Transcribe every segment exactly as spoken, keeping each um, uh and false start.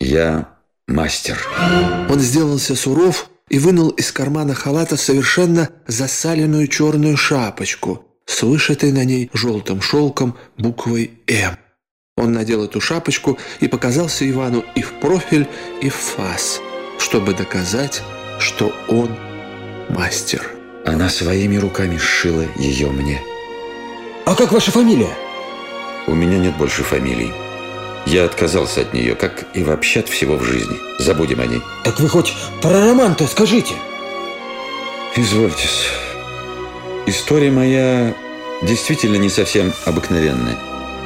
Я мастер. Он сделался суров и вынул из кармана халата совершенно засаленную черную шапочку с вышитой на ней желтым шелком буквой «М». Он надел эту шапочку и показался Ивану и в профиль, и в фас, чтобы доказать, что он мастер. Она своими руками сшила ее мне. А как ваша фамилия? У меня нет больше фамилий. Я отказался от нее, как и вообще от всего в жизни. Забудем о ней. Так вы хоть про роман-то скажите. Извольтесь. История моя действительно не совсем обыкновенная.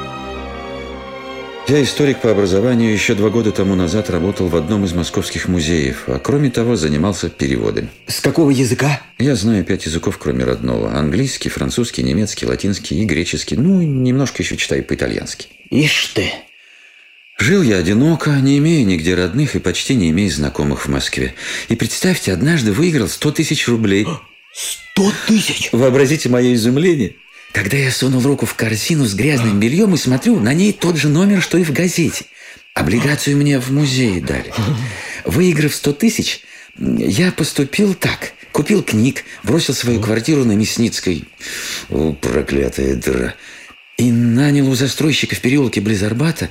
Я историк по образованию, еще два года тому назад работал в одном из московских музеев, а кроме того занимался переводами. С какого языка? Я знаю пять языков, кроме родного. Английский, французский, немецкий, латинский и греческий. Ну, немножко еще читаю по-итальянски. Ишь ты! Жил я одиноко, не имея нигде родных и почти не имея знакомых в Москве. И представьте, однажды выиграл сто тысяч рублей. Сто тысяч? Вообразите мое изумление, когда я сунул руку в корзину с грязным бельем и смотрю, на ней тот же номер, что и в газете. Облигацию мне в музее дали. Выиграв сто тысяч, я поступил так. Купил книг, бросил свою квартиру на Мясницкой. О, проклятая дыра. И нанял у застройщика в переулке близ Арбата.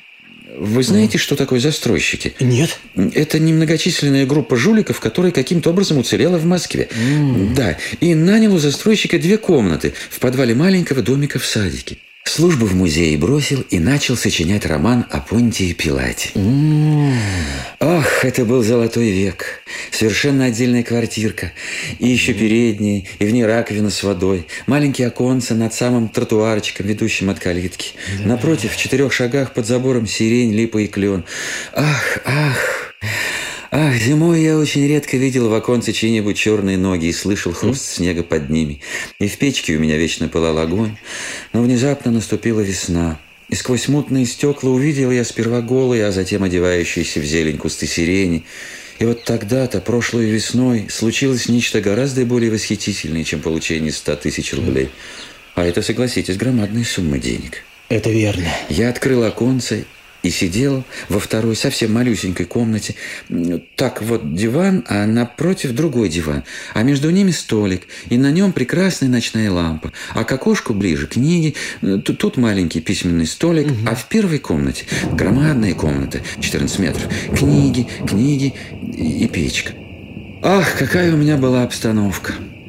Вы знаете, что такое застройщики? Нет. Это немногочисленная группа жуликов, которая каким-то образом уцелела в Москве. Mm. Да, и нанял у застройщика две комнаты в подвале маленького домика в садике. Службу в музее бросил и начал сочинять роман о Понтии Пилате. Mm. Ох, это был золотой век. Совершенно отдельная квартирка. И еще mm. передняя, и в ней раковина с водой. Маленькие оконца над самым тротуарчиком, ведущим от калитки. Да. Напротив, в четырех шагах под забором сирень, липа и клен. Ах, ах... Ах, зимой я очень редко видел в оконце чьи-нибудь черные ноги и слышал хруст mm. снега под ними. И в печке у меня вечно пылал огонь. Но внезапно наступила весна. И сквозь мутные стекла увидел я сперва голые, а затем одевающиеся в зелень кусты сирени. И вот тогда-то, прошлой весной, случилось нечто гораздо более восхитительное, чем получение ста тысяч рублей. А это, согласитесь, громадная сумма денег. Это верно. Я открыл оконце и сидел во второй совсем малюсенькой комнате. Так вот диван, а напротив другой диван. А между ними столик. И на нем прекрасная ночная лампа. А к окошку ближе книги. Тут, тут маленький письменный столик. Угу. А в первой комнате громадная комната, четырнадцать метров. Книги, книги и печка. Ах, какая у меня была обстановка.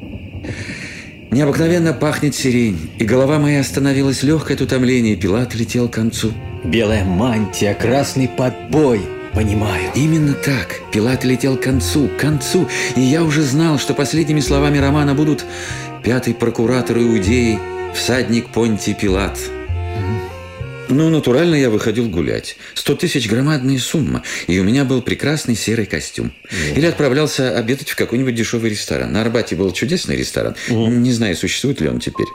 Необыкновенно пахнет сирень. И голова моя остановилась легкое от утомления. Пилат летел к концу. Белая мантия, красный подбой. Понимаю. Именно так. Пилат летел к концу, к концу. И я уже знал, что последними словами романа будут «Пятый прокуратор Иудеи, всадник Понтий Пилат». Mm-hmm. Ну, натурально я выходил гулять. Сто тысяч – громадная сумма. И у меня был прекрасный серый костюм. Mm-hmm. Или отправлялся обедать в какой-нибудь дешевый ресторан. На Арбате был чудесный ресторан. Mm-hmm. Не знаю, существует ли он теперь.